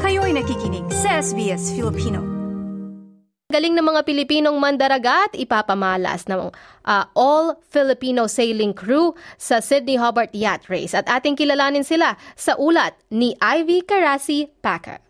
Kayo'y nakikinig sa SBS Filipino. Galing ng mga Pilipinong mandaragat, ipapamalas ng all-Filipino sailing crew sa Sydney Hobart Yacht Race. At ating kilalanin sila sa ulat ni Ivy Carasi-Packer.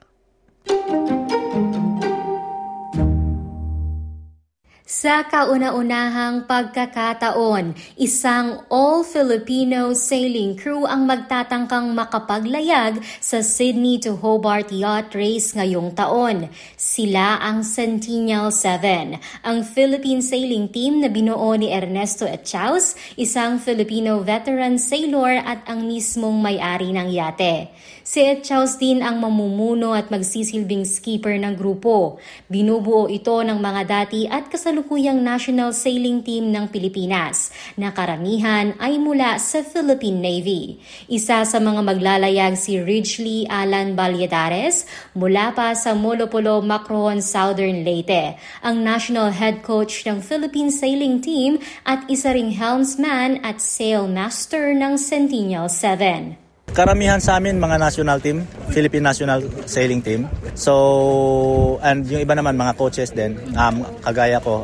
Sa kauna-unahang pagkakataon, isang all-Filipino sailing crew ang magtatangkang makapaglayag sa Sydney to Hobart Yacht Race ngayong taon. Sila ang Centennial 7, ang Philippine sailing team na binuo ni Ernesto Echaus, isang Filipino veteran sailor at ang mismong may-ari ng yate. Si Echaus din ang mamumuno at magsisilbing skipper ng grupo. Binubuo ito ng mga dati at kasalukuyang national sailing team ng Pilipinas, na karamihan ay mula sa Philippine Navy. Isa sa mga maglalayag si Ridgely Alan Valladares mula pa sa Molopolo, Macrohon, Southern Leyte, ang national head coach ng Philippine sailing team at isa ring helmsman at sailmaster ng Centennial 7. Karamihan sa amin mga national team, Philippine National Sailing Team. So, and yung iba naman mga coaches din, kagaya ko,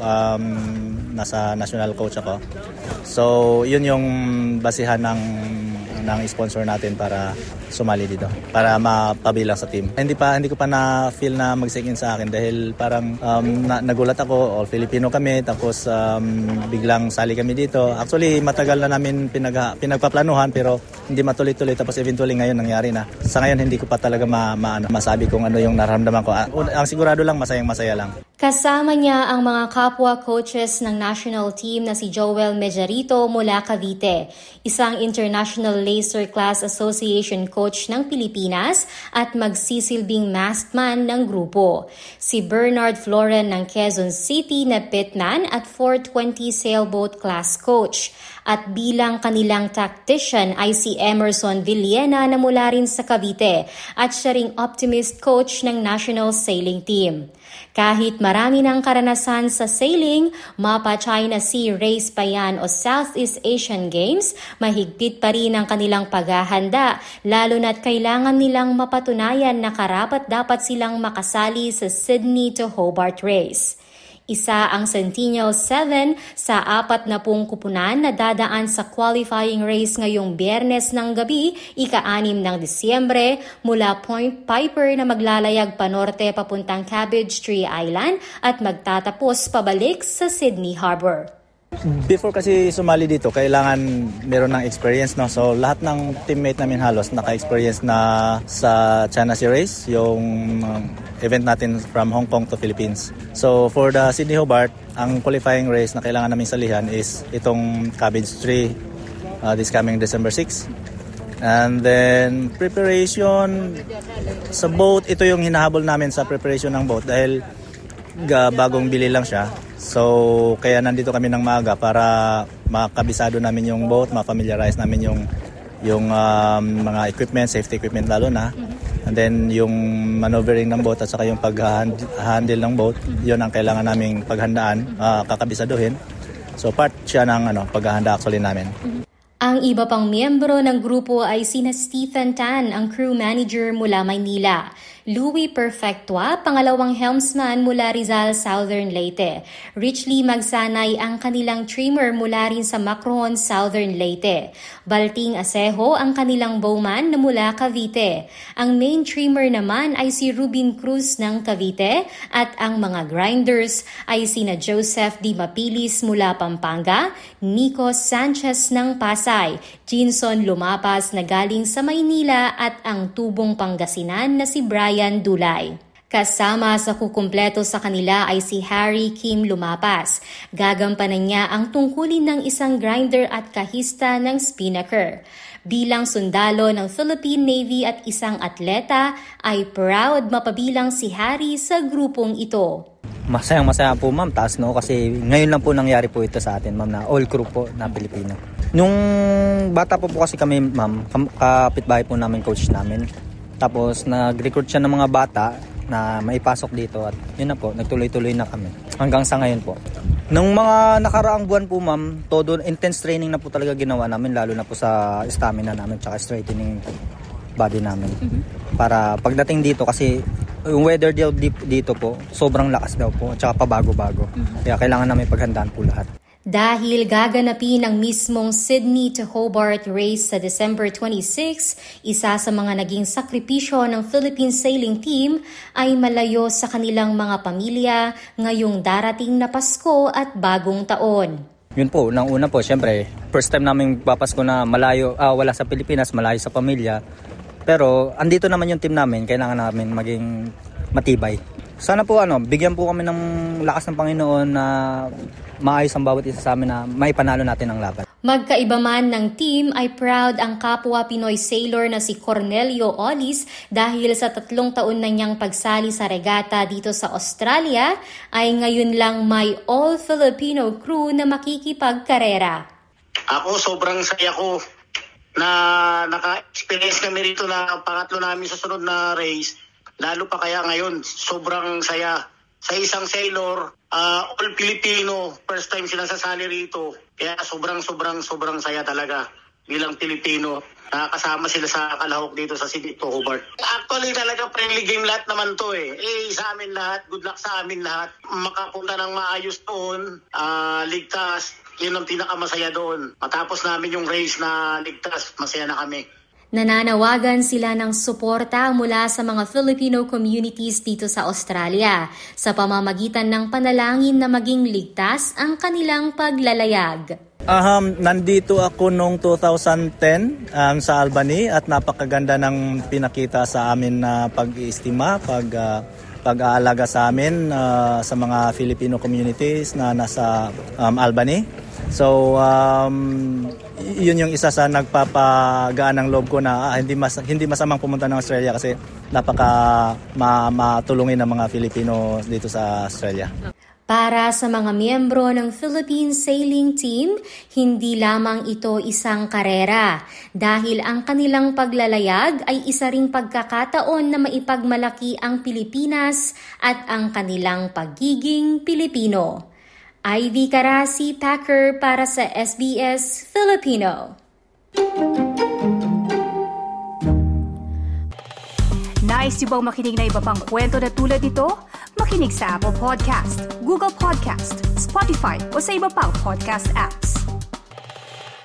nasa national coach ako. So, yun yung basihan ng sponsor natin para sumali dito, para mapabilang sa team. Hindi ko pa na-feel na mag-sink in sa akin dahil parang nagulat ako, all Filipino kami, tapos biglang sali kami dito. Actually, matagal na namin pinagpaplanuhan pero hindi matuloy-tuloy, tapos eventually ngayon nangyari na. Sa ngayon, hindi ko pa talaga masabi kung ano yung nararamdaman ko. Ang sigurado lang, masayang-masaya lang. Kasama niya ang mga kapwa coaches ng national team na si Joel Mejarito mula Cavite, isang International Laser Class Association coach ng Pilipinas at magsisilbing mastman ng grupo. Si Bernard Floren ng Quezon City na pitman at 420 sailboat class coach. At bilang kanilang tactician ay si Emerson Villena na mula rin sa Cavite at siya ring optimist coach ng national sailing team. Kahit marami ng karanasan sa sailing, mapa China Sea Race pa yan o Southeast Asian Games, mahigpit pa rin ang kanilang paghahanda, lalo na't kailangan nilang mapatunayan na karapat-dapat silang makasali sa Sydney to Hobart Race. Isa ang Centennial 7 sa 40 kupunan na dadaan sa qualifying race ngayong Biyernes ng gabi, ika-6 ng Disyembre, mula Point Piper na maglalayag panorte papuntang Cabbage Tree Island at magtatapos pabalik sa Sydney Harbour. Before kasi sumali dito, kailangan meron ng experience, no? So lahat ng teammate namin halos naka-experience na sa China Sea Race, yung event natin from Hong Kong to Philippines. So for the Sydney Hobart, ang qualifying race na kailangan namin salihan is itong Cabbage Tree this coming December 6. And then preparation sa boat, ito yung hinahabol namin sa preparation ng boat dahil bagong bili lang siya. So kaya nandito kami ng maaga para makabisado namin yung boat, ma-familiarize namin yung mga equipment, safety equipment lalo na. And then yung maneuvering ng boat at saka yung pag-handle ng boat, yun ang kailangan naming paghandaan, kakabisaduhin. So part siya ng paghahanda actually namin. Ang iba pang miyembro ng grupo ay sina Stephen Tan, ang crew manager mula Maynila, Louis Perfectua, pangalawang helmsman mula Rizal, Southern Leyte. Richly Magsanay ang kanilang trimmer mula rin sa Macrohon, Southern Leyte. Balting Asejo ang kanilang bowman na mula Cavite. Ang main trimmer naman ay si Rubin Cruz ng Cavite at ang mga grinders ay sina Joseph Di Mapilis mula Pampanga, Nico Sanchez ng Pasay, Jinson Lumapas na galing sa Maynila at ang tubong Pangasinan na si Brian Dulay. Kasama sa kukumpleto sa kanila ay si Harry Kim Lumapas. Gagampanan niya ang tungkulin ng isang grinder at kahista ng spinnaker. Bilang sundalo ng Philippine Navy at isang atleta, ay proud mapabilang si Harry sa grupong ito. Masayang-masaya po ma'am, taas no, kasi ngayon lang po nangyari po ito sa atin ma'am, na all crew po na Pilipino. Nung bata po kasi kami ma'am, kapitbahay po namin coach namin. Tapos nag-recruit siya ng mga bata na maipasok dito at yun na po, nagtuloy-tuloy na kami. Hanggang sa ngayon po. Nung mga nakaraang buwan po ma'am, todo intense training na po talaga ginawa namin, lalo na po sa stamina namin tsaka straightening po. body namin. Para pagdating dito kasi yung weather dito po, sobrang lakas daw po at saka pabago-bago. Kaya kailangan namin paghandaan po lahat. Dahil gaganapin ang mismong Sydney to Hobart race sa December 26, isa sa mga naging sakripisyo ng Philippine Sailing Team ay malayo sa kanilang mga pamilya ngayong darating na Pasko at Bagong Taon. Yun po, nang una po, syempre, first time namin papasko na malayo, wala sa Pilipinas, malayo sa pamilya. Pero andito naman yung team namin, kailangan namin maging matibay. Sana po bigyan po kami ng lakas ng Panginoon na maayos ang bawat isa sa amin na may panalo natin ang laban. Magkaiba man ng team ay proud ang kapwa Pinoy sailor na si Cornelio Olis dahil sa 3 taon na niyang pagsali sa regata dito sa Australia ay ngayon lang may all-Filipino crew na makikipagkarera. Ako sobrang saya ko na naka-experience kami rito na pangatlo namin sa sunod na race. Lalo pa kaya ngayon, sobrang saya. Sa isang sailor, all Filipino, first time sila sasali rito. Kaya sobrang saya talaga bilang Pilipino. Nakakasama sila sa kalahok dito sa Sydney to Hobart. Actually talaga friendly game lahat naman to eh. Sa amin lahat, good luck sa amin lahat. Makapunta ng maayos doon, ligtas. Yun ang pinakamasaya doon. Matapos namin yung race na ligtas, masaya na kami. Nananawagan sila ng suporta mula sa mga Filipino communities dito sa Australia sa pamamagitan ng panalangin na maging ligtas ang kanilang paglalayag. Nandito ako noong 2010 sa Albany at napakaganda ng pinakita sa amin na pag-iistima, pag-aalaga sa amin sa mga Filipino communities na nasa Albany. So, yun yung isa sa nagpapagaan ng loob ko na hindi masamang pumunta ng Australia kasi matulungin ng mga Filipino dito sa Australia. Para sa mga miyembro ng Philippine Sailing Team, hindi lamang ito isang karera dahil ang kanilang paglalayag ay isa ring pagkakataon na maipagmalaki ang Pilipinas at ang kanilang pagiging Pilipino. Ivy Carasi, Packer para sa SBS Filipino. Nice yung bang makinig na iba pang kwento na tulad ito? Makinig sa Apple Podcast, Google Podcast, Spotify o sa iba pang podcast apps.